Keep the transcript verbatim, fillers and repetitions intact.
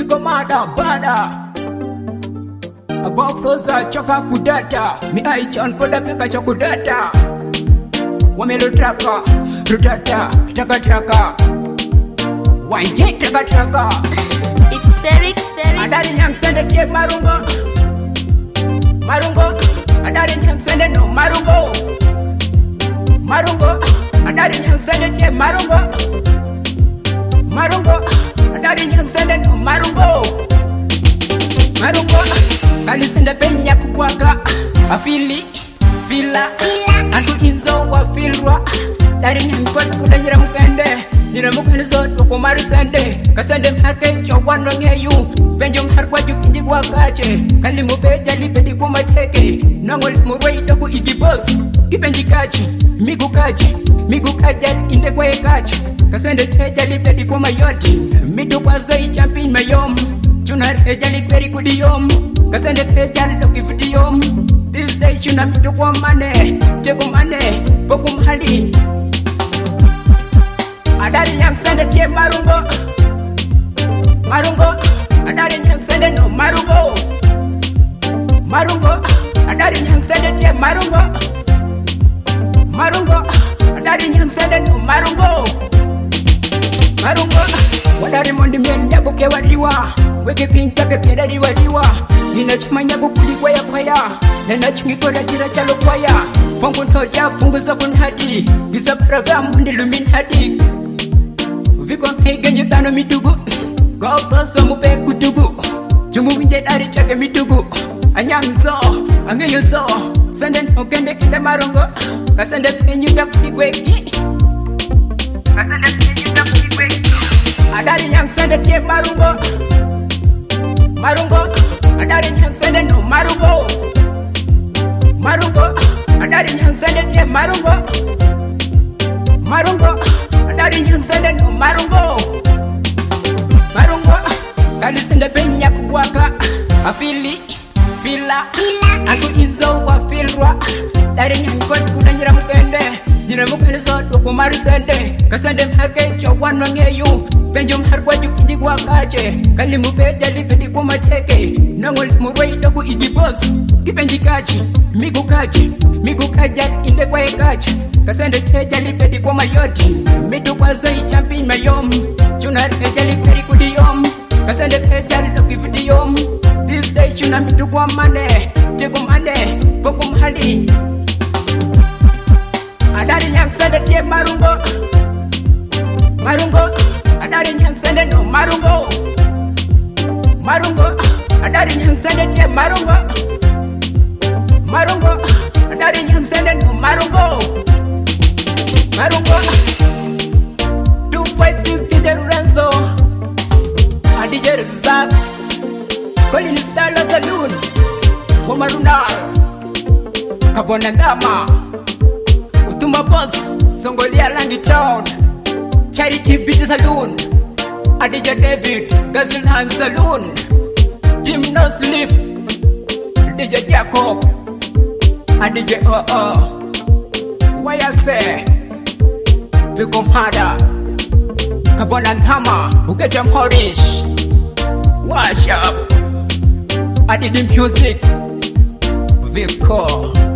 Viko mada bada Above closer choka kudata Mi aichon poda peka chokudata Wamelo traka Rutata Traka traka Wanje traka traka It's Derek, Derek. Adari nyang sende tie marungo Marungo Adari nyang sende no marungo Marungo Adari nyang sende tie marungo Marungo Adari nyang sende no marungo Marungo Kali sende penya kukwaka Afili Fila Antu inzo wa filwa Dari nyang kwa kudanyira mkende Nira mukani zoto kwa maru sende Kasende mhake chowano ngeyu Penjo mharkwa jukinji kwa kache Kali mupeja lipedi kwa mateke Nangoli murwai toku igi boss Kipenji kachi, migu kachi Migu kaja inde kwa kachi Kasende teja lipedi kwa mayoti Midu kwa zai champin mayom Chunar heja likweri kudiyom Kasende teja loki vidiyom This day chuna midu kwa mane Jego mane, poku mhali Adari nyang sende tie marungo Marungo Adari nyang sende no marungo Marungo Adari nyang sende tie marungo Marungo Adari nyang sende no marungo Marungo Wadari mondi mienda buke waliwa Weke pinta ke pieda di waliwa Nina chumanya bukuli kwa ya kwaya Nena chungi kola jira chalo kwaya Fungu ntoja fungu sabun hati Gisa parava mundi lumin hati Viko mhege njutano mitugu Gofa somu pe kutugu Jumu winde dari chake mitugu Anyang zo, angeyo zo Sanden hokende kinde marungo Kasende penyuta kudigweki Kasende penyuta kudigweki Adari nyang sende tie marungo Marungo Adari nyang sende no marungo Marungo Adari nyang sende tie marungo Marungo Adari nyang sende no marungo Marungo Kali sende penya kuwaka Afili Fila Aku inzo wa filwa Dari nyang kot kudanyira mukende Nira mukende soto kumaru sende Kasende mhake chowano ngeyu Penjo mharkwa jukinji kwa kache Kali mupeja lipedi kwa mateke Nangoli murwai toku igi boss Kipenji kachi, migu kachi Migu kaja inde kwa kachi Kasende teja lipedi kwa mayoti Midu kwa zai champin mayom Chunar teja lipedi kudiyom Kasende teja loki vidiyom This day chuna midu kwa mane Jego mane, poku mhali Adari nyang sende tie marungo Marungo Adari nyang sende no marungo Marungo Adari nyang sende tie marungo Marungo Adari nyang sende no marungo Marungo two five fifty de Lorenzo Adije Rizak Colin Stala Saloon Komarunal Kabona Ndama Utuma Boss Songolia Langi Town Charity Beauty Saloon Adija David Gazil Hand Saloon Team No Sleep D J Jacob Adija O O Why I say Viko Mhada Kabona Ndama Ukeja Mhorish Wash up Adidi Music Viko